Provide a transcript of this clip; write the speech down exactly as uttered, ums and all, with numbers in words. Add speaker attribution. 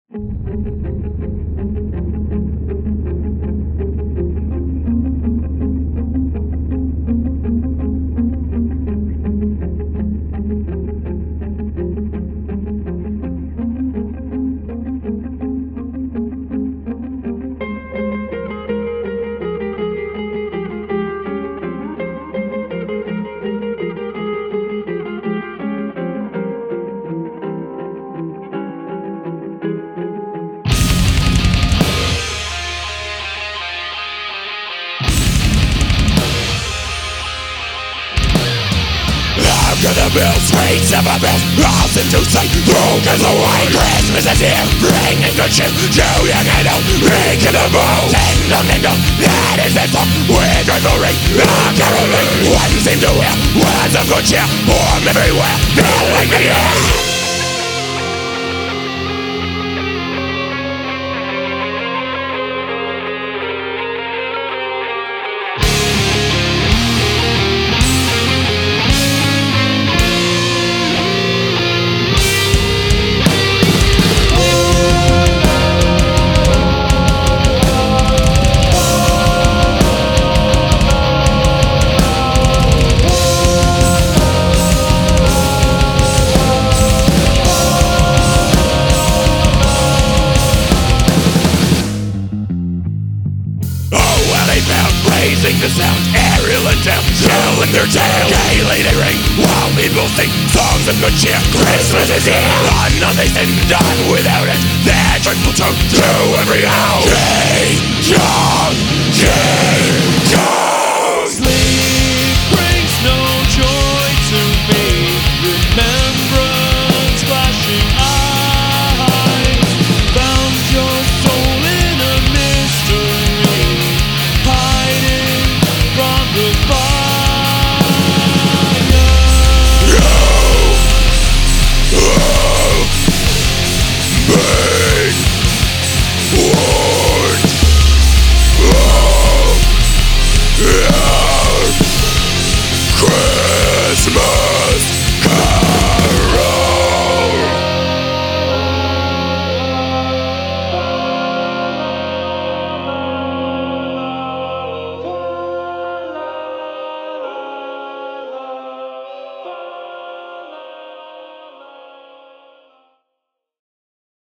Speaker 1: To the bill, streets of a bill, all seem to say, broken away. Christmas is here, bringing good cheer. Joe Young and old, ring to the bow. Ding dong, ding dong, that is the song. We're joyfully, ah, caroling. One seems to hear, words of good cheer. Warm everywhere, filling the air. Raising the sound, aerial and down, shelling their tail. Gaily they ring, while people sing songs of good cheer. Christmas is here, on nothing done without it. Their joyful will turn to every house. King Kong, King Kong.
Speaker 2: Sleep brings no joy to me. Remembrance flashing eyes. Found your soul in a mystery, hiding from the fire.
Speaker 1: You have been warned. Oh, yeah.